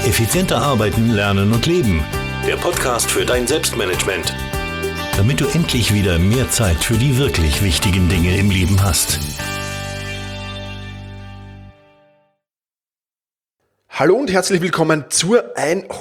Effizienter arbeiten, lernen und leben. Der Podcast für dein Selbstmanagement. Damit du endlich wieder mehr Zeit für die wirklich wichtigen Dinge im Leben hast. Hallo und herzlich willkommen zur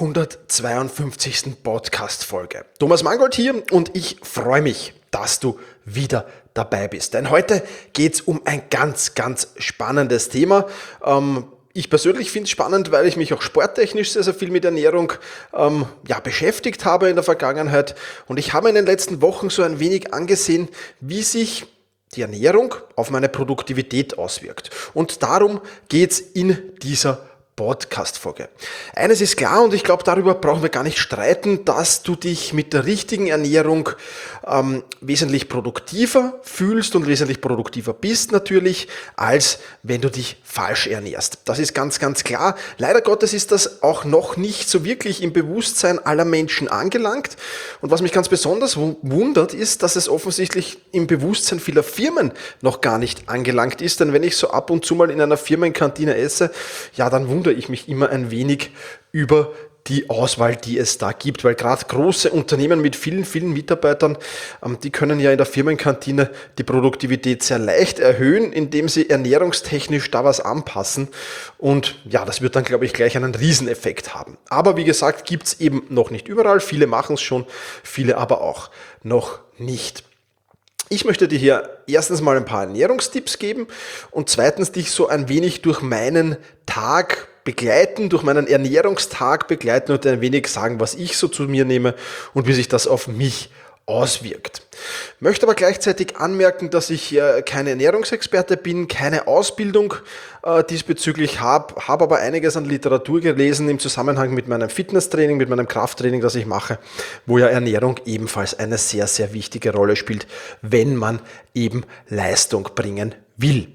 152. Podcast-Folge. Thomas Mangold hier und ich freue mich, dass du wieder dabei bist. Denn heute geht es um ein ganz spannendes Thema. Ich persönlich finde es spannend, weil ich mich auch sporttechnisch sehr viel mit Ernährung beschäftigt habe in der Vergangenheit. Und ich habe in den letzten Wochen so ein wenig angesehen, wie sich die Ernährung auf meine Produktivität auswirkt. Und darum geht es in dieser Podcast-Folge. Eines ist klar und ich glaube, darüber brauchen wir gar nicht streiten, dass du dich mit der richtigen Ernährung wesentlich produktiver fühlst und wesentlich produktiver bist natürlich, als wenn du dich falsch ernährst. Das ist ganz klar. Leider Gottes ist das auch noch nicht so wirklich im Bewusstsein aller Menschen angelangt. Und was mich ganz besonders wundert, ist, dass es offensichtlich im Bewusstsein vieler Firmen noch gar nicht angelangt ist. Denn wenn ich so ab und zu mal in einer Firmenkantine esse, ja, dann wundere ich mich immer ein wenig über die Auswahl, die es da gibt, weil gerade große Unternehmen mit vielen Mitarbeitern, die können ja in der Firmenkantine die Produktivität sehr leicht erhöhen, indem sie ernährungstechnisch da was anpassen und ja, das wird dann, glaube ich, gleich einen Rieseneffekt haben. Aber wie gesagt, gibt es eben noch nicht überall, viele machen es schon, viele aber auch noch nicht. Ich möchte dir hier erstens mal ein paar Ernährungstipps geben und zweitens dich so ein wenig durch meinen Tag begleiten, durch meinen Ernährungstag begleiten und ein wenig sagen, was ich so zu mir nehme und wie sich das auf mich auswirkt. Möchte aber gleichzeitig anmerken, dass ich kein Ernährungsexperte bin, keine Ausbildung diesbezüglich habe aber einiges an Literatur gelesen im Zusammenhang mit meinem Fitnesstraining, mit meinem Krafttraining, das ich mache, wo ja Ernährung ebenfalls eine sehr wichtige Rolle spielt, wenn man eben Leistung bringen will.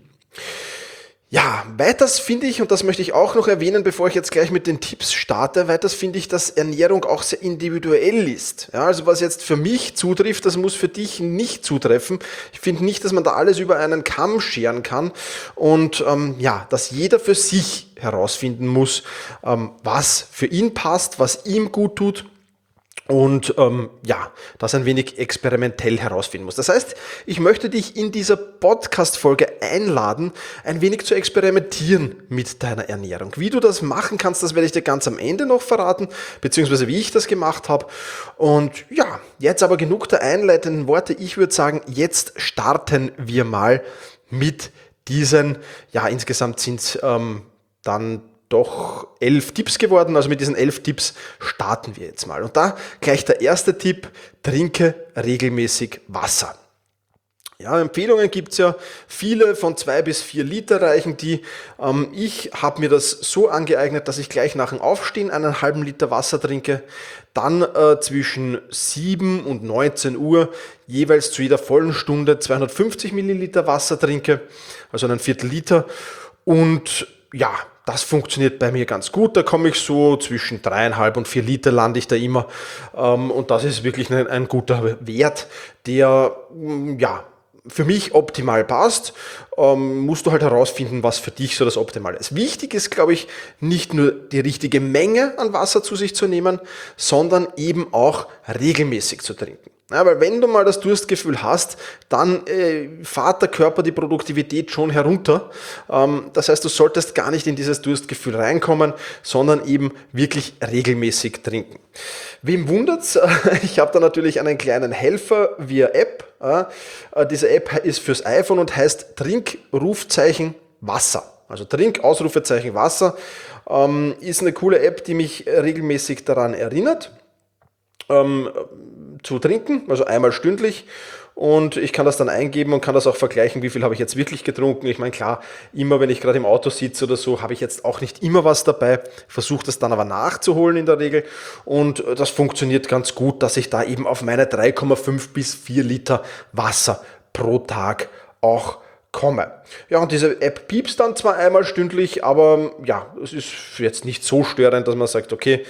Ja, weiters finde ich, und das möchte ich auch noch erwähnen, bevor ich jetzt gleich mit den Tipps starte, weiters finde ich, dass Ernährung auch sehr individuell ist. Ja, also was jetzt für mich zutrifft, das muss für dich nicht zutreffen. Ich finde nicht, dass man da alles über einen Kamm scheren kann und dass jeder für sich herausfinden muss, was für ihn passt, was ihm gut tut. Und das ein wenig experimentell herausfinden muss. Das heißt, ich möchte dich in dieser Podcast-Folge einladen, ein wenig zu experimentieren mit deiner Ernährung. Wie du das machen kannst, das werde ich dir ganz am Ende noch verraten, beziehungsweise wie ich das gemacht habe. Und ja, jetzt aber genug der einleitenden Worte. Ich würde sagen, jetzt starten wir mal mit diesen, insgesamt sind es dann doch 11 Tipps geworden, also mit diesen 11 Tipps starten wir jetzt mal. Und da gleich der erste Tipp, trinke regelmäßig Wasser. Ja, Empfehlungen gibt es ja viele, von 2 bis 4 Liter reichen die. Ich habe mir das so angeeignet, dass ich gleich nach dem Aufstehen einen halben Liter Wasser trinke, dann zwischen 7 und 19 Uhr jeweils zu jeder vollen Stunde 250 Milliliter Wasser trinke, also einen Viertel Liter und ja, das funktioniert bei mir ganz gut, da komme ich so zwischen 3,5 und 4 Liter lande ich da immer und das ist wirklich ein guter Wert, der für mich optimal passt, musst du halt herausfinden, was für dich so das Optimale ist. Wichtig ist, glaube ich, nicht nur die richtige Menge an Wasser zu sich zu nehmen, sondern eben auch regelmäßig zu trinken. Ja, weil wenn du mal das Durstgefühl hast, dann fährt der Körper die Produktivität schon herunter. Das heißt, du solltest gar nicht in dieses Durstgefühl reinkommen, sondern eben wirklich regelmäßig trinken. Wem wundert's? Ich habe da natürlich einen kleinen Helfer via App. Diese App ist fürs iPhone und heißt Trink-Rufzeichen Wasser. Also Trink, Ausrufezeichen Wasser. Ist eine coole App, die mich regelmäßig daran erinnert, zu trinken, also einmal stündlich, und ich kann das dann eingeben und kann das auch vergleichen, wie viel habe ich jetzt wirklich getrunken. Ich meine, klar, immer wenn ich gerade im Auto sitze oder so, habe ich jetzt auch nicht immer was dabei, versuche das dann aber nachzuholen in der Regel und das funktioniert ganz gut, dass ich da eben auf meine 3,5 bis 4 Liter Wasser pro Tag auch komme. Ja, und diese App piepst dann zwar einmal stündlich, aber ja, es ist jetzt nicht so störend, dass man sagt, okay,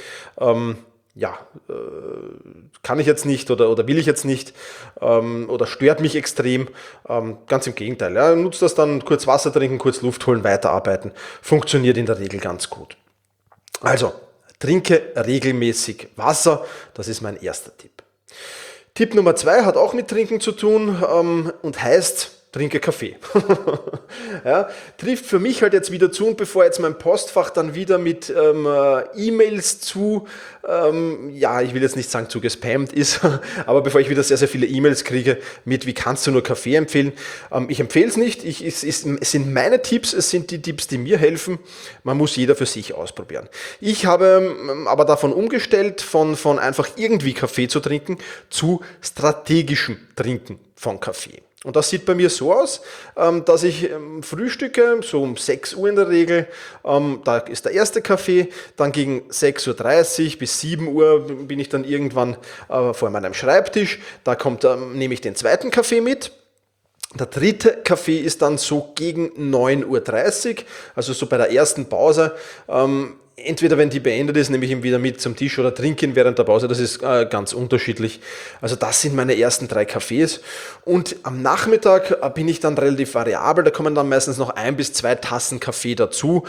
kann ich jetzt nicht oder will ich jetzt nicht oder stört mich extrem. Ganz im Gegenteil. Ja, nutzt das dann, kurz Wasser trinken, kurz Luft holen, weiterarbeiten. Funktioniert in der Regel ganz gut. Also, Trinke regelmäßig Wasser, das ist mein erster Tipp. Tipp Nummer 2 hat auch mit Trinken zu tun und heißt, trinke Kaffee. Ja, trifft für mich halt jetzt wieder zu, und bevor jetzt mein Postfach dann wieder mit E-Mails ich will jetzt nicht sagen zu gespammt ist, aber bevor ich wieder sehr, sehr viele E-Mails kriege mit, wie kannst du nur Kaffee empfehlen? Ich empfehle es nicht, es sind meine Tipps, es sind die Tipps, die mir helfen, man muss jeder für sich ausprobieren. Ich habe aber davon umgestellt, von einfach irgendwie Kaffee zu trinken, zu strategischem Trinken von Kaffee. Und das sieht bei mir so aus, dass ich frühstücke, so um 6 Uhr in der Regel, da ist der erste Kaffee, dann gegen 6.30 Uhr bis 7 Uhr bin ich dann irgendwann vor meinem Schreibtisch, da nehme ich den zweiten Kaffee mit. Der dritte Kaffee ist dann so gegen 9.30 Uhr, also so bei der ersten Pause. Entweder wenn die beendet ist, nehme ich ihn wieder mit zum Tisch oder trinke ihn während der Pause. Das ist ganz unterschiedlich. Also das sind meine ersten 3 Kaffees. Und am Nachmittag bin ich dann relativ variabel. Da kommen dann meistens noch 1 bis 2 Tassen Kaffee dazu.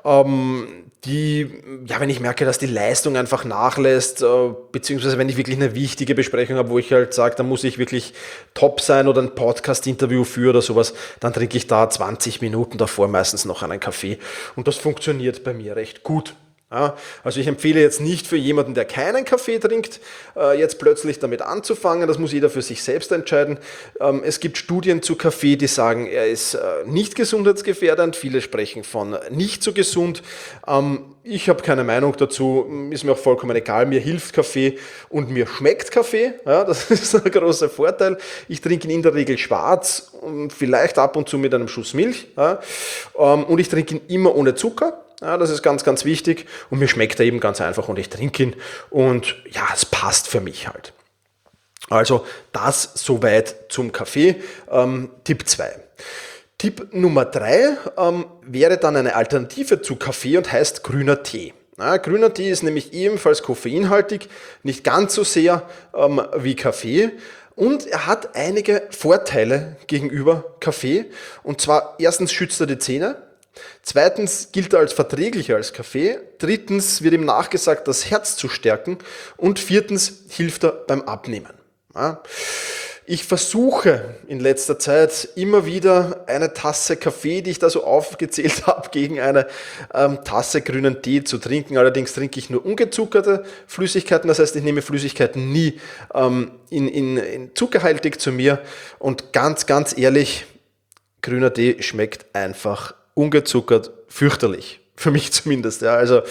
Wenn ich merke, dass die Leistung einfach nachlässt, beziehungsweise wenn ich wirklich eine wichtige Besprechung habe, wo ich halt sage, da muss ich wirklich top sein oder ein Podcast-Interview führe oder sowas, dann trinke ich da 20 Minuten davor meistens noch einen Kaffee. Und das funktioniert bei mir recht gut. Ja, also ich empfehle jetzt nicht für jemanden, der keinen Kaffee trinkt, jetzt plötzlich damit anzufangen. Das muss jeder für sich selbst entscheiden. Es gibt Studien zu Kaffee, die sagen, er ist nicht gesundheitsgefährdend. Viele sprechen von nicht so gesund. Ich habe keine Meinung dazu, ist mir auch vollkommen egal. Mir hilft Kaffee und mir schmeckt Kaffee. Ja, das ist ein großer Vorteil. Ich trinke ihn in der Regel schwarz, vielleicht ab und zu mit einem Schuss Milch. Ja, und ich trinke ihn immer ohne Zucker. Ja, das ist ganz, ganz wichtig, und mir schmeckt er eben ganz einfach und ich trinke ihn und ja, es passt für mich halt. Also das soweit zum Kaffee. Tipp 2. Tipp Nummer 3 wäre dann eine Alternative zu Kaffee und heißt grüner Tee. Ja, grüner Tee ist nämlich ebenfalls koffeinhaltig, nicht ganz so sehr wie Kaffee. Und er hat einige Vorteile gegenüber Kaffee. Und zwar erstens schützt er die Zähne. Zweitens gilt er als verträglicher als Kaffee. Drittens wird ihm nachgesagt, das Herz zu stärken. Und viertens hilft er beim Abnehmen. Ja. Ich versuche in letzter Zeit immer wieder eine Tasse Kaffee, die ich da so aufgezählt habe, gegen eine Tasse grünen Tee zu trinken. Allerdings trinke ich nur ungezuckerte Flüssigkeiten. Das heißt, ich nehme Flüssigkeiten nie in zuckerhaltig zu mir. Und ganz, ganz ehrlich, grüner Tee schmeckt einfach ungezuckert fürchterlich. Für mich zumindest. Ja. Also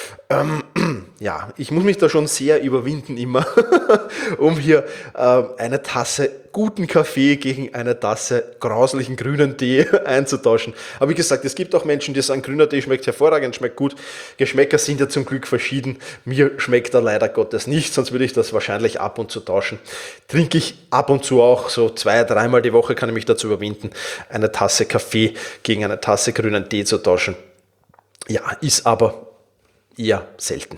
ich muss mich da schon sehr überwinden immer, um hier eine Tasse guten Kaffee gegen eine Tasse grauslichen grünen Tee einzutauschen. Aber wie gesagt, es gibt auch Menschen, die sagen, grüner Tee schmeckt hervorragend, schmeckt gut. Geschmäcker sind ja zum Glück verschieden. Mir schmeckt er leider Gottes nicht, sonst würde ich das wahrscheinlich ab und zu tauschen. Trinke ich ab und zu auch, so 2-3 Mal die Woche kann ich mich dazu überwinden, eine Tasse Kaffee gegen eine Tasse grünen Tee zu tauschen. Ja, ist aber eher selten.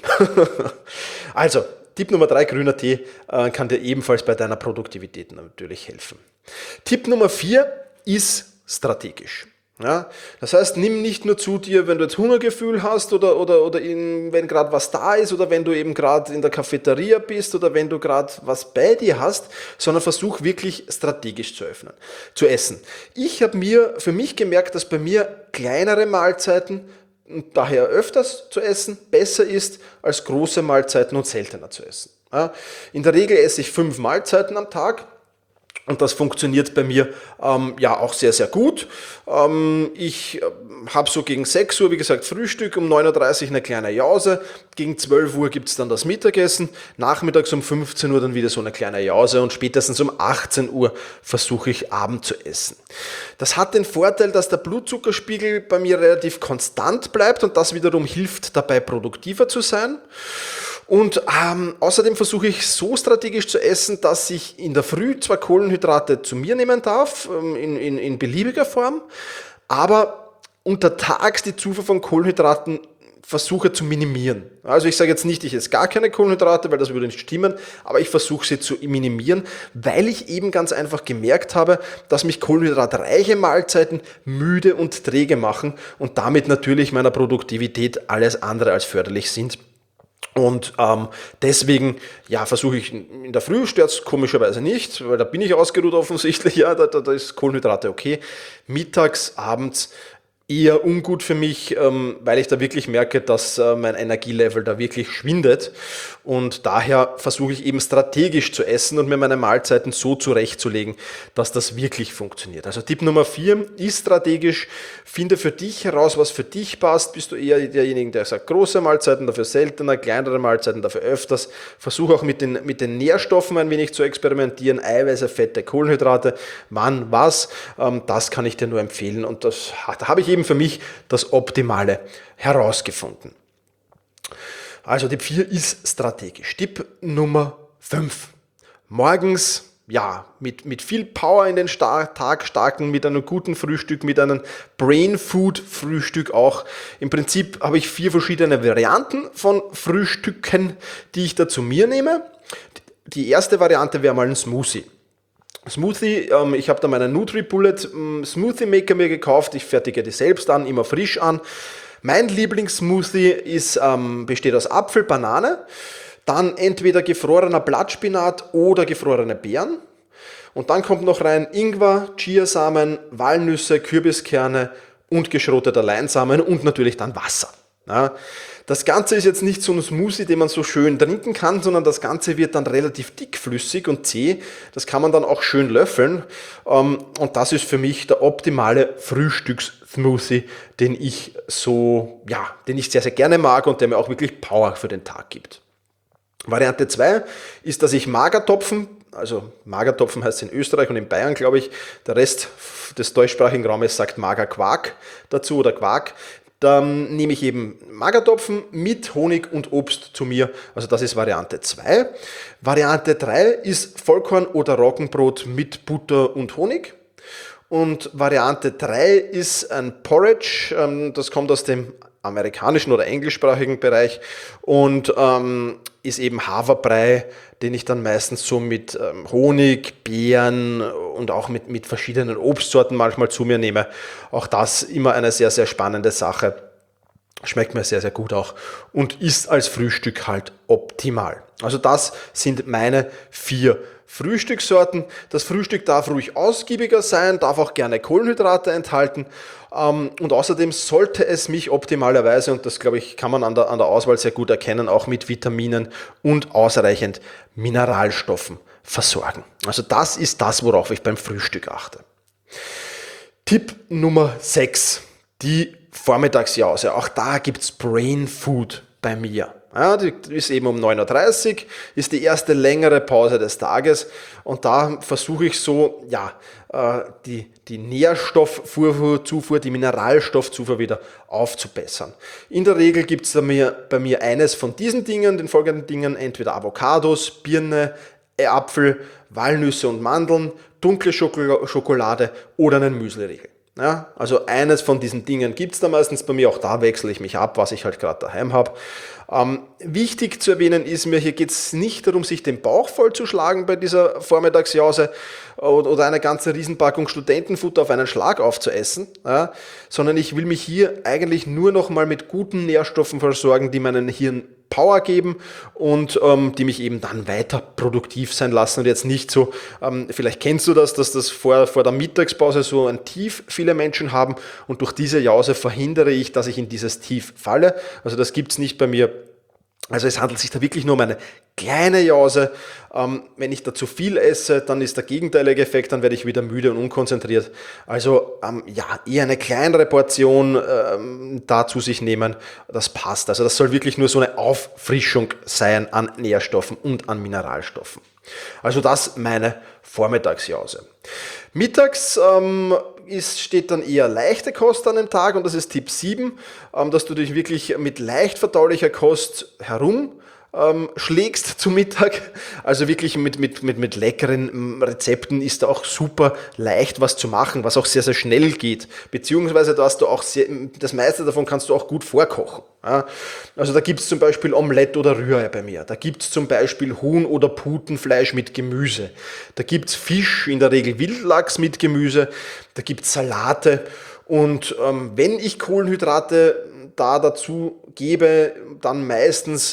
Also, Tipp Nummer 3, grüner Tee, kann dir ebenfalls bei deiner Produktivität natürlich helfen. Tipp Nummer 4 ist strategisch. Ja, das heißt, nimm nicht nur zu dir, wenn du jetzt Hungergefühl hast oder wenn gerade was da ist oder wenn du eben gerade in der Cafeteria bist oder wenn du gerade was bei dir hast, sondern versuch wirklich strategisch zu essen. Ich habe für mich gemerkt, dass bei mir kleinere Mahlzeiten und daher öfters zu essen besser ist als große Mahlzeiten und seltener zu essen. Ja, in der Regel esse ich 5 Mahlzeiten am Tag. Und das funktioniert bei mir auch sehr, sehr gut. Ich habe so gegen 6 Uhr, wie gesagt, Frühstück, um 9.30 Uhr eine kleine Jause. Gegen 12 Uhr gibt es dann das Mittagessen. Nachmittags um 15 Uhr dann wieder so eine kleine Jause. Und spätestens um 18 Uhr versuche ich Abend zu essen. Das hat den Vorteil, dass der Blutzuckerspiegel bei mir relativ konstant bleibt. Und das wiederum hilft dabei, produktiver zu sein. Und außerdem versuche ich so strategisch zu essen, dass ich in der Früh zwar Kohlenhydrate zu mir nehmen darf, in beliebiger Form, aber untertags die Zufuhr von Kohlenhydraten versuche zu minimieren. Also ich sage jetzt nicht, ich esse gar keine Kohlenhydrate, weil das würde nicht stimmen, aber ich versuche sie zu minimieren, weil ich eben ganz einfach gemerkt habe, dass mich kohlenhydratreiche Mahlzeiten müde und träge machen und damit natürlich meiner Produktivität alles andere als förderlich sind. Und deswegen, ja, versuche ich in der Früh, stört es komischerweise nicht, weil da bin ich ausgeruht offensichtlich, ja, da ist Kohlenhydrate okay. Mittags, abends eher ungut für mich, weil ich da wirklich merke, dass mein Energielevel da wirklich schwindet. Und daher versuche ich eben strategisch zu essen und mir meine Mahlzeiten so zurechtzulegen, dass das wirklich funktioniert. Also Tipp Nummer 4 ist strategisch. Finde für dich heraus, was für dich passt. Bist du eher derjenige, der sagt, große Mahlzeiten, dafür seltener, kleinere Mahlzeiten, dafür öfters. Versuche auch mit den Nährstoffen ein wenig zu experimentieren. Eiweiße, Fette, Kohlenhydrate, wann, was. Das kann ich dir nur empfehlen. Und da habe ich eben für mich das Optimale herausgefunden. Also Tipp 4 ist strategisch. Tipp Nummer 5. Morgens, ja, mit viel Power in den Tag starten, mit einem guten Frühstück, mit einem Brain Food Frühstück auch. Im Prinzip habe ich 4 verschiedene Varianten von Frühstücken, die ich da zu mir nehme. Die erste Variante wäre mal ein Smoothie. Ich habe da meinen NutriBullet Smoothie Maker mir gekauft. Ich fertige die selbst an, immer frisch an. Mein Lieblingssmoothie besteht aus Apfel, Banane, dann entweder gefrorener Blattspinat oder gefrorene Beeren. Und dann kommt noch rein Ingwer, Chiasamen, Walnüsse, Kürbiskerne und geschrotteter Leinsamen und natürlich dann Wasser. Ja, das Ganze ist jetzt nicht so ein Smoothie, den man so schön trinken kann, sondern das Ganze wird dann relativ dickflüssig und zäh. Das kann man dann auch schön löffeln. Und das ist für mich der optimale Frühstückssmoothie, den ich sehr, sehr gerne mag und der mir auch wirklich Power für den Tag gibt. Variante 2 ist, dass ich Magertopfen, also Magertopfen heißt in Österreich und in Bayern, glaube ich, der Rest des deutschsprachigen Raumes sagt Magerquark dazu oder Quark. Dann nehme ich eben Magertopfen mit Honig und Obst zu mir. Also das ist Variante 2. Variante 3 ist Vollkorn oder Roggenbrot mit Butter und Honig. Und Variante 3 ist ein Porridge. Das kommt aus dem amerikanischen oder englischsprachigen Bereich und ist eben Haferbrei, den ich dann meistens so mit Honig, Beeren und auch mit verschiedenen Obstsorten manchmal zu mir nehme. Auch das immer eine sehr, sehr spannende Sache. Schmeckt mir sehr, sehr gut auch und ist als Frühstück halt optimal. Also das sind meine 4 Frühstückssorten. Das Frühstück darf ruhig ausgiebiger sein, darf auch gerne Kohlenhydrate enthalten und außerdem sollte es mich optimalerweise, und das glaube ich kann man an der Auswahl sehr gut erkennen, auch mit Vitaminen und ausreichend Mineralstoffen versorgen. Also das ist das, worauf ich beim Frühstück achte. Tipp Nummer 6, die Vormittagsjause. Auch da gibt es Brain Food bei mir. Ja, die ist eben um 9.30 Uhr, ist die erste längere Pause des Tages und da versuche ich so, die Nährstoffzufuhr, die Mineralstoffzufuhr wieder aufzubessern. In der Regel gibt es bei mir eines von diesen Dingen, den folgenden Dingen, entweder Avocados, Birne, Apfel, Walnüsse und Mandeln, dunkle Schokolade oder einen Müsliriegel. Ja, also eines von diesen Dingen gibt es da meistens bei mir, auch da wechsle ich mich ab, was ich halt gerade daheim habe. Wichtig zu erwähnen ist mir, hier geht es nicht darum, sich den Bauch vollzuschlagen bei dieser Vormittagsjause oder eine ganze Riesenpackung Studentenfutter auf einen Schlag aufzuessen, ja, sondern ich will mich hier eigentlich nur noch mal mit guten Nährstoffen versorgen, die meinem Hirn Power geben und die mich eben dann weiter produktiv sein lassen und jetzt nicht so, vielleicht kennst du das, dass das vor der Mittagspause so ein Tief viele Menschen haben und durch diese Jause verhindere ich, dass ich in dieses Tief falle. Also das gibt es nicht bei mir. Also es handelt sich da wirklich nur um eine kleine Jause. Wenn ich da zu viel esse, dann ist der gegenteilige Effekt, dann werde ich wieder müde und unkonzentriert. Also eher eine kleinere Portion da zu sich nehmen, das passt. Also das soll wirklich nur so eine Auffrischung sein an Nährstoffen und an Mineralstoffen. Also das meine Vormittagsjause. Mittags steht dann eher leichte Kost an dem Tag und das ist Tipp 7, dass du dich wirklich mit leicht verdaulicher Kost schlägst zum Mittag. Also wirklich mit leckeren Rezepten ist da auch super leicht was zu machen, was auch sehr, sehr schnell geht. Beziehungsweise das meiste davon kannst du auch gut vorkochen. Ja? Also da gibt es zum Beispiel Omelette oder Rührei bei mir. Da gibt es zum Beispiel Huhn- oder Putenfleisch mit Gemüse. Da gibt es Fisch, in der Regel Wildlachs mit Gemüse. Da gibt es Salate. Und wenn ich Kohlenhydrate da dazu gebe, dann meistens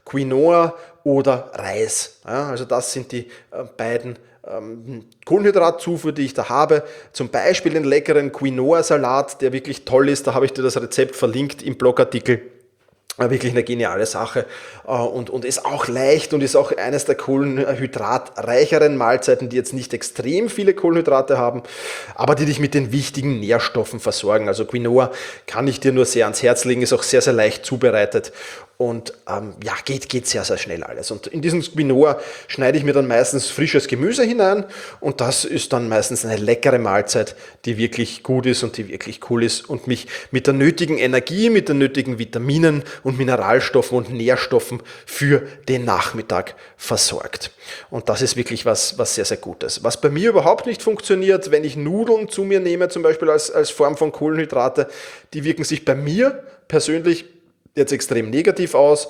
Quinoa oder Reis. Ja, also das sind die beiden Kohlenhydratzufuhr, die ich da habe. Zum Beispiel den leckeren Quinoa-Salat, der wirklich toll ist. Da habe ich dir das Rezept verlinkt im Blogartikel. Wirklich eine geniale Sache und ist auch leicht und ist auch eines der kohlenhydratreicheren Mahlzeiten, die jetzt nicht extrem viele Kohlenhydrate haben, aber die dich mit den wichtigen Nährstoffen versorgen. Also Quinoa kann ich dir nur sehr ans Herz legen, ist auch sehr, sehr leicht zubereitet und geht sehr, sehr schnell alles. Und in diesen Quinoa schneide ich mir dann meistens frisches Gemüse hinein und das ist dann meistens eine leckere Mahlzeit, die wirklich gut ist und die wirklich cool ist und mich mit der nötigen Energie, mit den nötigen Vitaminen und Mineralstoffen und Nährstoffen für den Nachmittag versorgt. Und das ist wirklich was sehr, sehr Gutes. Was bei mir überhaupt nicht funktioniert, wenn ich Nudeln zu mir nehme, zum Beispiel als Form von Kohlenhydrate, die wirken sich bei mir persönlich jetzt extrem negativ aus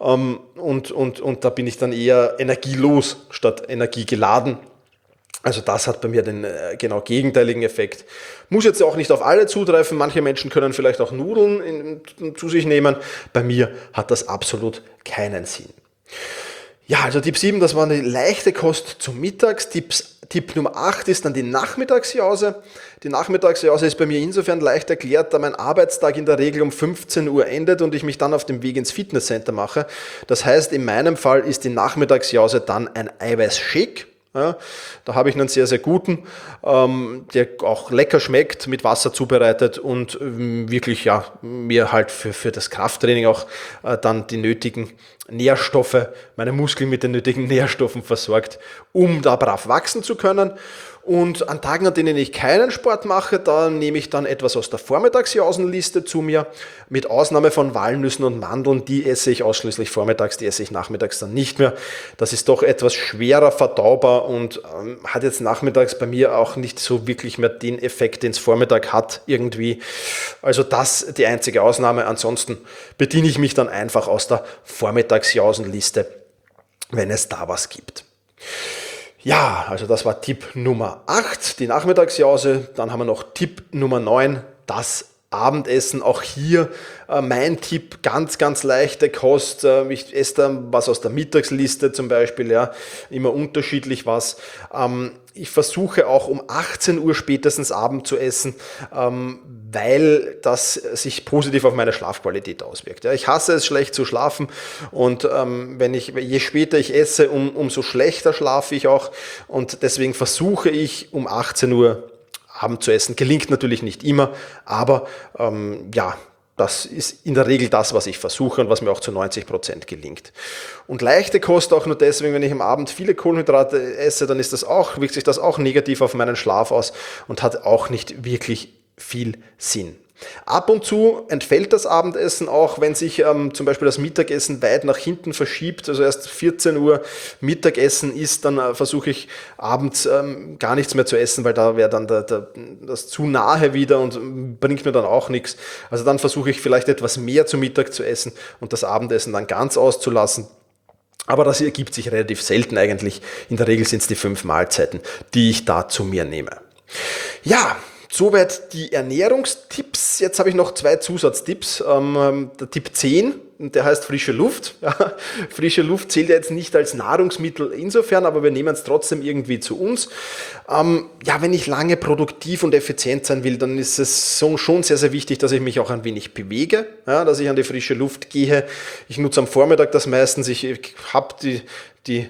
und da bin ich dann eher energielos statt energiegeladen. Also das hat bei mir den genau gegenteiligen Effekt. Muss jetzt auch nicht auf alle zutreffen. Manche Menschen können vielleicht auch Nudeln zu sich nehmen. Bei mir hat das absolut keinen Sinn. Ja, also Tipp 7, das war eine leichte Kost zum Mittags. Tipp Nummer 8 ist dann die Nachmittagsjause. Die Nachmittagsjause ist bei mir insofern leicht erklärt, da mein Arbeitstag in der Regel um 15 Uhr endet und ich mich dann auf dem Weg ins Fitnesscenter mache. Das heißt, in meinem Fall ist die Nachmittagsjause dann ein Eiweißshake. Ja, da habe ich einen sehr, sehr guten, der auch lecker schmeckt, mit Wasser zubereitet und wirklich mir halt für das Krafttraining auch dann die nötigen Nährstoffe, meine Muskeln mit den nötigen Nährstoffen versorgt, um da brav wachsen zu können. Und an Tagen, an denen ich keinen Sport mache, da nehme ich dann etwas aus der Vormittagsjausenliste zu mir, mit Ausnahme von Walnüssen und Mandeln, die esse ich ausschließlich vormittags, die esse ich nachmittags dann nicht mehr. Das ist doch etwas schwerer verdaubar und hat jetzt nachmittags bei mir auch nicht so wirklich mehr den Effekt, den es Vormittag hat irgendwie. Also das die einzige Ausnahme, ansonsten bediene ich mich dann einfach aus der Vormittagsjausenliste, wenn es da was gibt. Ja, also das war Tipp Nummer 8, die Nachmittagsjause. Dann haben wir noch Tipp Nummer 9, das Abendessen. Auch hier mein Tipp, ganz, ganz leichte Kost. Ich esse da was aus der Mittagsliste zum Beispiel, ja, immer unterschiedlich was. Ich versuche auch um 18 Uhr spätestens Abend zu essen, weil das sich positiv auf meine Schlafqualität auswirkt. Ja, ich hasse es, schlecht zu schlafen und je später ich esse, umso schlechter schlafe ich auch und deswegen versuche ich um 18 Uhr Abend zu essen. Gelingt natürlich nicht immer, aber das ist in der Regel das, was ich versuche und was mir auch zu 90% gelingt. Und leichte Kost auch nur deswegen, wenn ich am Abend viele Kohlenhydrate esse, dann wirkt sich das auch negativ auf meinen Schlaf aus und hat auch nicht wirklich viel Sinn. Ab und zu entfällt das Abendessen auch, wenn sich zum Beispiel das Mittagessen weit nach hinten verschiebt, also erst 14 Uhr Mittagessen ist, dann versuche ich abends gar nichts mehr zu essen, weil da wäre dann das zu nahe wieder und bringt mir dann auch nichts. Also dann versuche ich vielleicht etwas mehr zu Mittag zu essen und das Abendessen dann ganz auszulassen. Aber das ergibt sich relativ selten eigentlich. In der Regel sind es die 5 Mahlzeiten, die ich da zu mir nehme. Ja, soweit die Ernährungstipps. Jetzt habe ich noch 2 Zusatztipps. Der Tipp 10, der heißt frische Luft. Ja, frische Luft zählt ja jetzt nicht als Nahrungsmittel insofern, aber wir nehmen es trotzdem irgendwie zu uns. Wenn ich lange produktiv und effizient sein will, dann ist es schon sehr, sehr wichtig, dass ich mich auch ein wenig bewege, ja, dass ich an die frische Luft gehe. Ich nutze am Vormittag das meistens. Ich habe die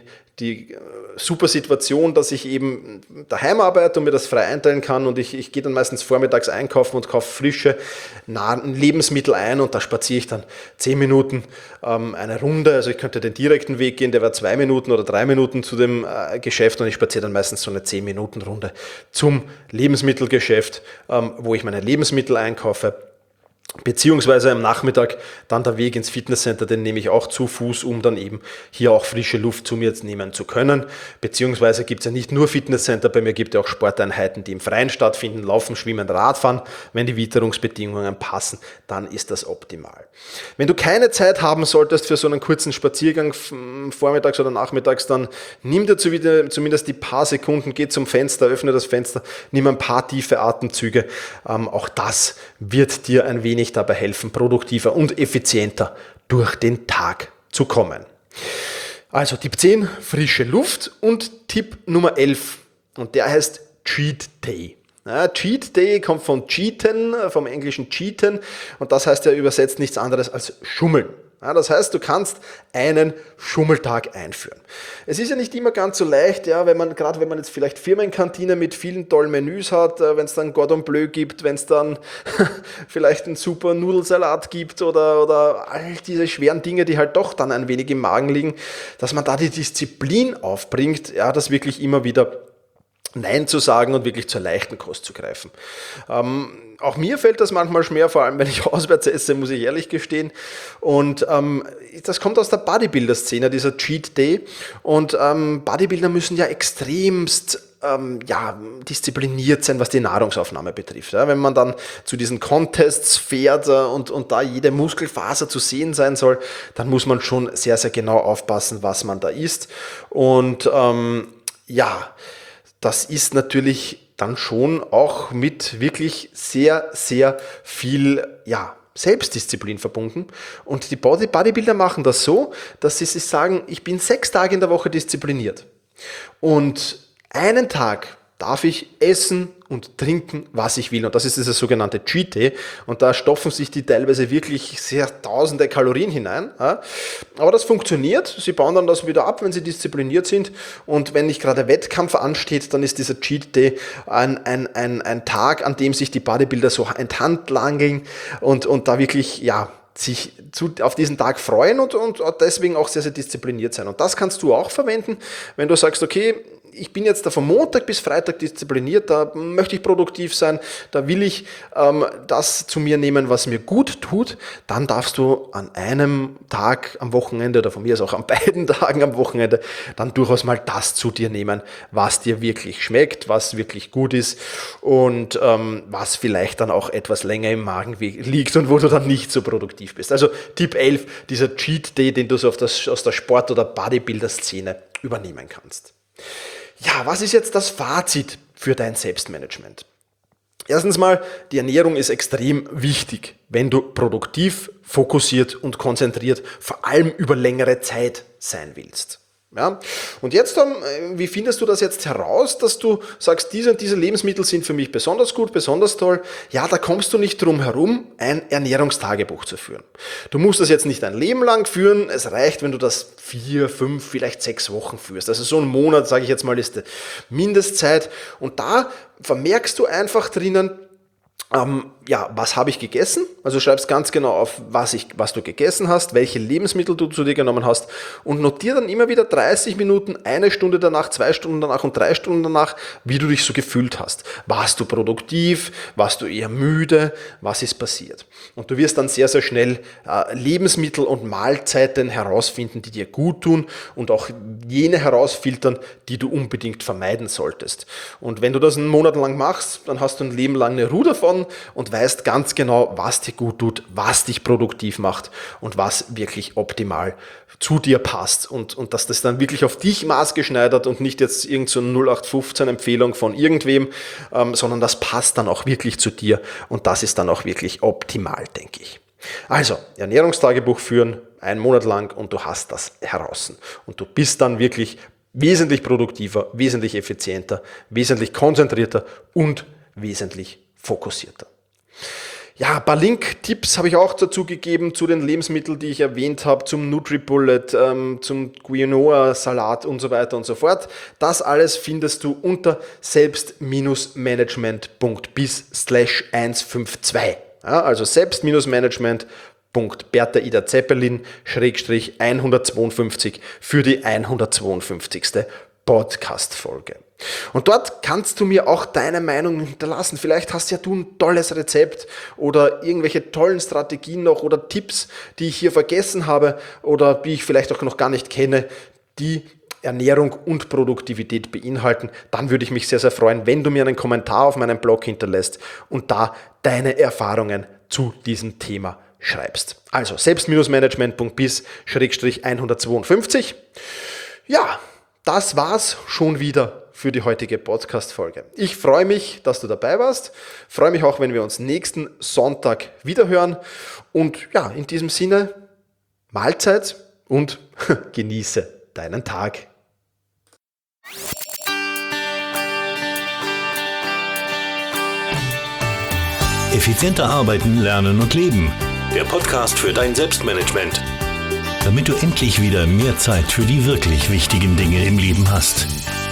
super Situation, dass ich eben daheim arbeite und mir das frei einteilen kann und ich gehe dann meistens vormittags einkaufen und kaufe frische Lebensmittel ein und da spaziere ich dann 10 Minuten eine Runde, also ich könnte den direkten Weg gehen, der wäre 2 Minuten oder 3 Minuten zu dem Geschäft und ich spaziere dann meistens so eine 10-Minuten-Runde zum Lebensmittelgeschäft, wo ich meine Lebensmittel einkaufe. Beziehungsweise am Nachmittag dann der Weg ins Fitnesscenter, den nehme ich auch zu Fuß, um dann eben hier auch frische Luft zu mir nehmen zu können. Beziehungsweise gibt es ja nicht nur Fitnesscenter, bei mir gibt es auch Sporteinheiten, die im Freien stattfinden, Laufen, Schwimmen, Radfahren. Wenn die Witterungsbedingungen passen, dann ist das optimal. Wenn du keine Zeit haben solltest für so einen kurzen Spaziergang vormittags oder nachmittags, dann nimm dir zumindest die paar Sekunden, geh zum Fenster, öffne das Fenster, nimm ein paar tiefe Atemzüge. Auch das wird dir ein wenig dabei helfen, produktiver und effizienter durch den Tag zu kommen. Also Tipp 10, frische Luft, und Tipp Nummer 11, und der heißt Cheat Day. Ja, Cheat Day kommt von Cheaten, vom englischen Cheaten, und das heißt ja übersetzt nichts anderes als Schummeln. Ja, das heißt, du kannst einen Schummeltag einführen. Es ist ja nicht immer ganz so leicht, ja, wenn man jetzt vielleicht Firmenkantine mit vielen tollen Menüs hat, wenn es dann Cordon Bleu gibt, wenn es dann vielleicht einen super Nudelsalat gibt oder all diese schweren Dinge, die halt doch dann ein wenig im Magen liegen, dass man da die Disziplin aufbringt, ja, das wirklich immer wieder Nein zu sagen und wirklich zur leichten Kost zu greifen. Auch mir fällt das manchmal schwer, vor allem wenn ich auswärts esse, muss ich ehrlich gestehen. Und das kommt aus der Bodybuilder-Szene, dieser Cheat Day. Und Bodybuilder müssen ja extremst diszipliniert sein, was die Nahrungsaufnahme betrifft. Ja, wenn man dann zu diesen Contests fährt und da jede Muskelfaser zu sehen sein soll, dann muss man schon sehr, sehr genau aufpassen, was man da isst. Und das ist natürlich dann schon auch mit wirklich sehr, sehr viel Selbstdisziplin verbunden. Und die Bodybuilder machen das so, dass sie sich sagen, ich bin 6 Tage in der Woche diszipliniert. Und einen Tag darf ich essen und trinken, was ich will. Und das ist dieser sogenannte Cheat Day. Und da stopfen sich die teilweise wirklich sehr tausende Kalorien hinein. Aber das funktioniert. Sie bauen dann das wieder ab, wenn sie diszipliniert sind. Und wenn nicht gerade Wettkampf ansteht, dann ist dieser Cheat Day ein Tag, an dem sich die Bodybuilder so enthandlangeln und da wirklich, sich auf diesen Tag freuen und deswegen auch sehr, sehr diszipliniert sein. Und das kannst du auch verwenden, wenn du sagst, okay, ich bin jetzt da von Montag bis Freitag diszipliniert, da möchte ich produktiv sein, da will ich das zu mir nehmen, was mir gut tut, dann darfst du an einem Tag am Wochenende oder von mir aus auch an beiden Tagen am Wochenende dann durchaus mal das zu dir nehmen, was dir wirklich schmeckt, was wirklich gut ist und was vielleicht dann auch etwas länger im Magen liegt und wo du dann nicht so produktiv bist. Also Tipp 11, dieser Cheat Day, den du so aus der Sport- oder Bodybuilder-Szene übernehmen kannst. Ja, was ist jetzt das Fazit für dein Selbstmanagement? Erstens mal, die Ernährung ist extrem wichtig, wenn du produktiv, fokussiert und konzentriert, vor allem über längere Zeit sein willst. Ja? Und jetzt, wie findest du das jetzt heraus, dass du sagst, diese und diese Lebensmittel sind für mich besonders gut, besonders toll? Ja, da kommst du nicht drum herum, ein Ernährungstagebuch zu führen. Du musst das jetzt nicht ein Leben lang führen, es reicht, wenn du das 4, 5, vielleicht 6 Wochen führst. Also so ein Monat, sage ich jetzt mal, ist die Mindestzeit. Und da vermerkst du einfach drinnen, was habe ich gegessen? Also schreibst ganz genau auf, was du gegessen hast, welche Lebensmittel du zu dir genommen hast und notier dann immer wieder 30 Minuten, 1 Stunde danach, 2 Stunden danach und 3 Stunden danach, wie du dich so gefühlt hast. Warst du produktiv? Warst du eher müde? Was ist passiert? Und du wirst dann sehr, sehr schnell Lebensmittel und Mahlzeiten herausfinden, die dir gut tun und auch jene herausfiltern, die du unbedingt vermeiden solltest. Und wenn du das einen Monat lang machst, dann hast du ein Leben lang eine Ruhe davon und weißt ganz genau, was dir gut tut, was dich produktiv macht und was wirklich optimal zu dir passt und dass das dann wirklich auf dich maßgeschneidert und nicht jetzt irgend so eine 0815-Empfehlung von irgendwem, sondern das passt dann auch wirklich zu dir und das ist dann auch wirklich optimal, denke ich. Also, Ernährungstagebuch führen, 1 Monat lang und du hast das heraus und du bist dann wirklich wesentlich produktiver, wesentlich effizienter, wesentlich konzentrierter und wesentlich fokussierter. Ja, ein paar Link-Tipps habe ich auch dazu gegeben zu den Lebensmitteln, die ich erwähnt habe, zum NutriBullet, zum Quinoa-Salat und so weiter und so fort. Das alles findest du unter selbst-management.bis/152. Ja, also selbst-management.bertha-ida-zeppelin-152 für die 152. Podcast-Folge. Und dort kannst du mir auch deine Meinung hinterlassen. Vielleicht hast ja du ein tolles Rezept oder irgendwelche tollen Strategien noch oder Tipps, die ich hier vergessen habe oder die ich vielleicht auch noch gar nicht kenne, die Ernährung und Produktivität beinhalten. Dann würde ich mich sehr, sehr freuen, wenn du mir einen Kommentar auf meinem Blog hinterlässt und da deine Erfahrungen zu diesem Thema schreibst. Also selbst-management.bis/152. Ja, das war's schon wieder für die heutige Podcast-Folge. Ich freue mich, dass du dabei warst. Freue mich auch, wenn wir uns nächsten Sonntag wiederhören. Und ja, in diesem Sinne, Mahlzeit, und genieße deinen Tag. Effizienter arbeiten, lernen und leben. Der Podcast für dein Selbstmanagement. Damit du endlich wieder mehr Zeit für die wirklich wichtigen Dinge im Leben hast.